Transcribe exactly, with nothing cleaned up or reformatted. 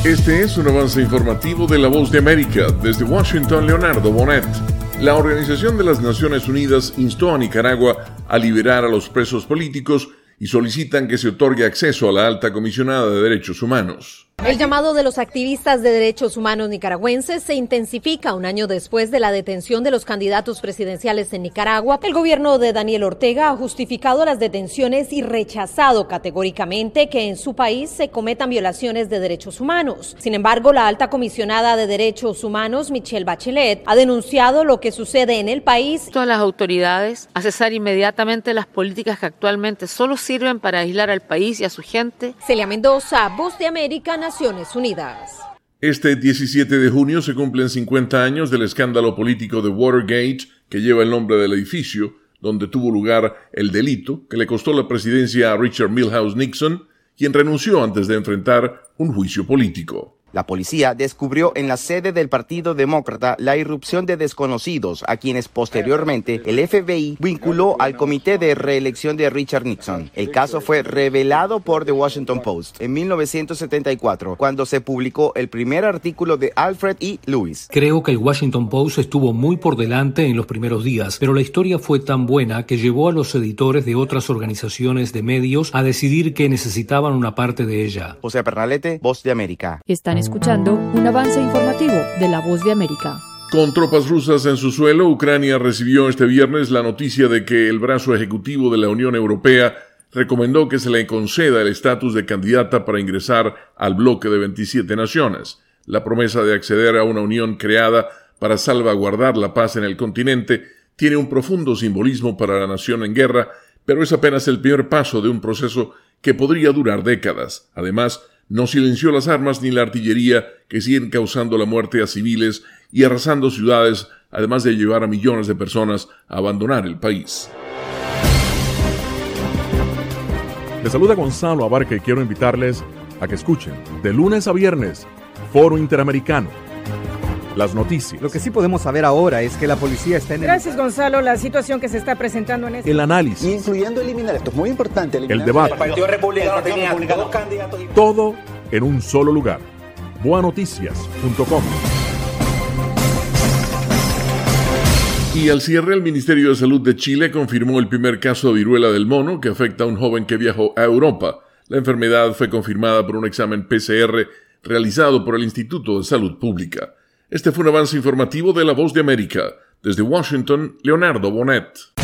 Este es un avance informativo de La Voz de América. Desde Washington, Leonardo Bonet. La Organización de las Naciones Unidas instó a Nicaragua a liberar a los presos políticos y solicitan que se otorgue acceso a la Alta Comisionada de Derechos Humanos. El llamado de los activistas de derechos humanos nicaragüenses se intensifica un año después de la detención de los candidatos presidenciales en Nicaragua. El gobierno de Daniel Ortega ha justificado las detenciones y rechazado categóricamente que en su país se cometan violaciones de derechos humanos. Sin embargo, la alta comisionada de derechos humanos, Michelle Bachelet, ha denunciado lo que sucede en el país. Todas las autoridades a cesar inmediatamente las políticas que actualmente solo sirven para aislar al país y a su gente. Celia Mendoza, Voz de América, Naciones Unidas. Este diecisiete de junio se cumplen cincuenta años del escándalo político de Watergate, que lleva el nombre del edificio donde tuvo lugar el delito que le costó la presidencia a Richard Milhouse Nixon, quien renunció antes de enfrentar un juicio político. La policía descubrió en la sede del Partido Demócrata la irrupción de desconocidos, a quienes posteriormente el F B I vinculó al comité de reelección de Richard Nixon. El caso fue revelado por The Washington Post en mil novecientos setenta y cuatro, cuando se publicó el primer artículo de Alfred E. Lewis. Creo que el Washington Post estuvo muy por delante en los primeros días, pero la historia fue tan buena que llevó a los editores de otras organizaciones de medios a decidir que necesitaban una parte de ella. José Pernalete, Voz de América. Están escuchando un avance informativo de La Voz de América. Con tropas rusas en su suelo, Ucrania recibió este viernes la noticia de que el brazo ejecutivo de la Unión Europea recomendó que se le conceda el estatus de candidata para ingresar al bloque de veintisiete naciones. La promesa de acceder a una unión creada para salvaguardar la paz en el continente tiene un profundo simbolismo para la nación en guerra, pero es apenas el primer paso de un proceso que podría durar décadas. Además, no silenció las armas ni la artillería que siguen causando la muerte a civiles y arrasando ciudades, además de llevar a millones de personas a abandonar el país. Les saluda Gonzalo Abarca y quiero invitarles a que escuchen de lunes a viernes Foro Interamericano. Las noticias. Lo que sí podemos saber ahora es que la policía está en el... Gracias, Gonzalo. La situación que se está presentando en este... El análisis. Incluyendo eliminar, esto es muy importante. El debate. El Partido Republicano tenía dos candidatos. Todo en un solo lugar. boa noticias punto com. Y al cierre, el Ministerio de Salud de Chile confirmó el primer caso de viruela del mono que afecta a un joven que viajó a Europa. La enfermedad fue confirmada por un examen P C R realizado por el Instituto de Salud Pública. Este fue un avance informativo de La Voz de América. Desde Washington, Leonardo Bonet.